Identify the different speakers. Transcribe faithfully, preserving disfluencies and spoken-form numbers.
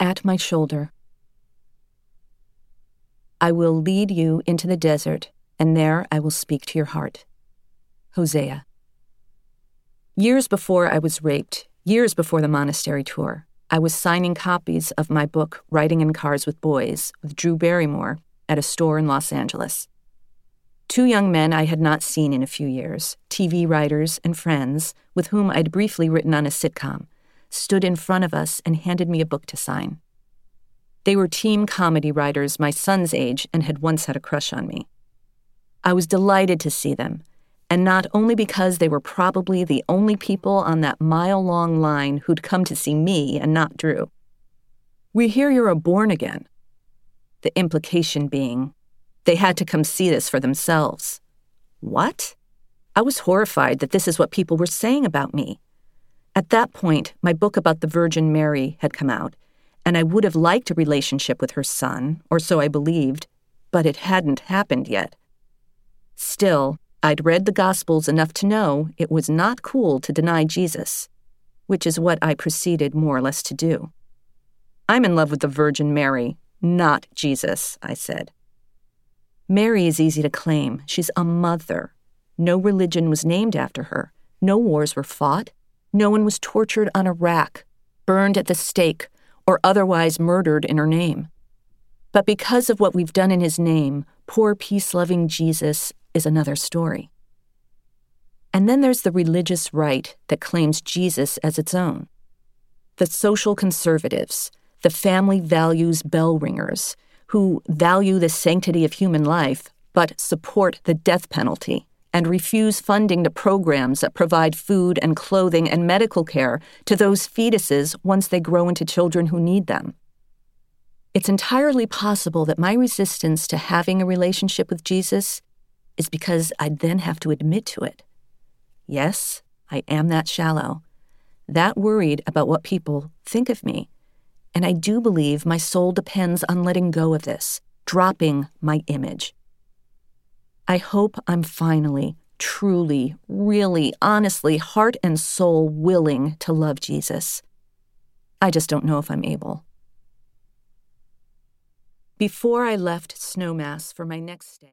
Speaker 1: at my shoulder. I will lead you into the desert, and there I will speak to your heart. Hosea. Years before I was raped, years before the monastery tour, I was signing copies of my book, Writing in Cars with Boys, with Drew Barrymore, at a store in Los Angeles. Two young men I had not seen in a few years, T V writers and friends, with whom I'd briefly written on a sitcom, stood in front of us and handed me a book to sign. They were teen comedy writers my son's age and had once had a crush on me. I was delighted to see them, and not only because they were probably the only people on that mile-long line who'd come to see me and not Drew. "We hear you're a born-again." The implication being, they had to come see this for themselves. What? I was horrified that this is what people were saying about me. At that point, my book about the Virgin Mary had come out, and I would have liked a relationship with her son, or so I believed, but it hadn't happened yet. Still, I'd read the Gospels enough to know it was not cool to deny Jesus, which is what I proceeded more or less to do. "I'm in love with the Virgin Mary, not Jesus," I said. Mary is easy to claim. She's a mother. No religion was named after her. No wars were fought. No one was tortured on a rack, burned at the stake, or otherwise murdered in her name. But because of what we've done in his name, poor peace-loving Jesus is another story. And then there's the religious right that claims Jesus as its own. The social conservatives, the family values bell ringers, who value the sanctity of human life but support the death penalty and refuse funding to programs that provide food and clothing and medical care to those fetuses once they grow into children who need them. It's entirely possible that my resistance to having a relationship with Jesus is because I'd then have to admit to it. Yes, I am that shallow, that worried about what people think of me, and I do believe my soul depends on letting go of this, dropping my image. I hope I'm finally, truly, really, honestly, heart and soul willing to love Jesus. I just don't know if I'm able. Before I left Snowmass for my next stay,